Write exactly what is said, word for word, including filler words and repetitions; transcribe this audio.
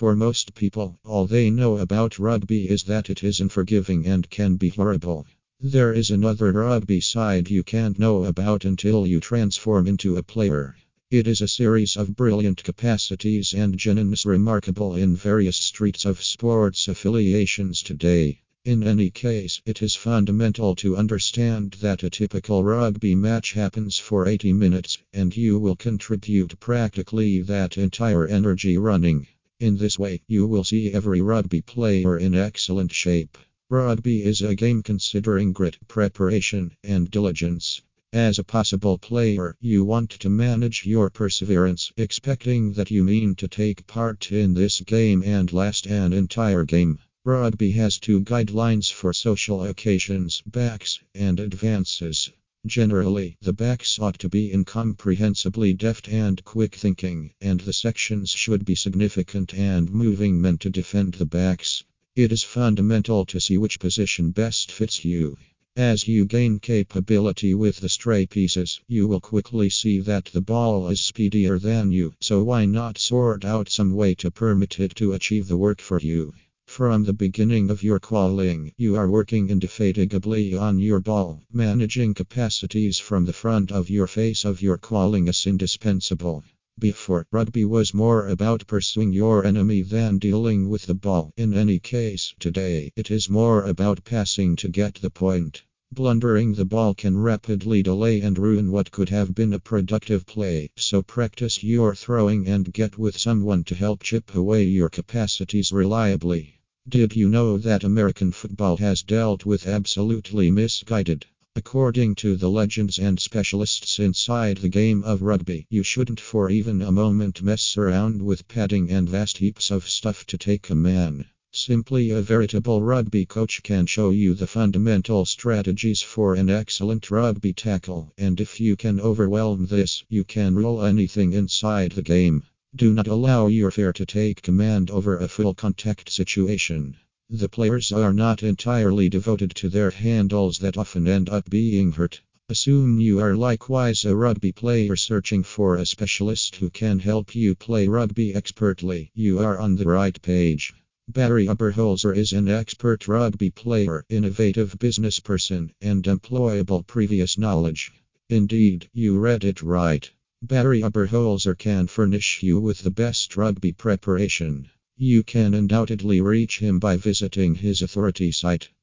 For most people, all they know about rugby is that it is unforgiving and can be horrible. There is another rugby side you can't know about until you transform into a player. It is a series of brilliant capacities and genes remarkable in various streets of sports affiliations today. In any case, it is fundamental to understand that a typical rugby match happens for eighty minutes, and you will contribute practically that entire energy running. In this way, you will see every rugby player in excellent shape. Rugby is a game considering grit, preparation, and diligence. As a possible player, you want to manage your perseverance, expecting that you mean to take part in this game and last an entire game. Rugby has two guidelines for social occasions: backs and advances. Generally, the backs ought to be incomprehensibly deft and quick thinking, and the sections should be significant and moving men to defend the backs. It is fundamental to see which position best fits you. As you gain capability with the stray pieces, you will quickly see that the ball is speedier than you, so why not sort out some way to permit it to achieve the work for you? From the beginning of your qualing, you are working indefatigably on your ball. Managing capacities from the front of your face of your qualing is indispensable. Before, rugby was more about pursuing your enemy than dealing with the ball. In any case, today, it is more about passing to get the point. Blundering the ball can rapidly delay and ruin what could have been a productive play, so practice your throwing and get with someone to help chip away your capacities reliably. Did you know that American football has dealt with absolutely misguided? According to the legends and specialists inside the game of rugby, you shouldn't for even a moment mess around with padding and vast heaps of stuff to take a man. Simply a veritable rugby coach can show you the fundamental strategies for an excellent rugby tackle, and if you can overwhelm this, you can rule anything inside the game. Do not allow your fear to take command over a full contact situation. The players are not entirely devoted to their handles that often end up being hurt. Assume you are likewise a rugby player searching for a specialist who can help you play rugby expertly. You are on the right page. Barry Oberholzer is an expert rugby player, innovative business person, and employable previous knowledge. Indeed, you read it right. Barry Oberholzer can furnish you with the best rugby preparation. You can undoubtedly reach him by visiting his authority site.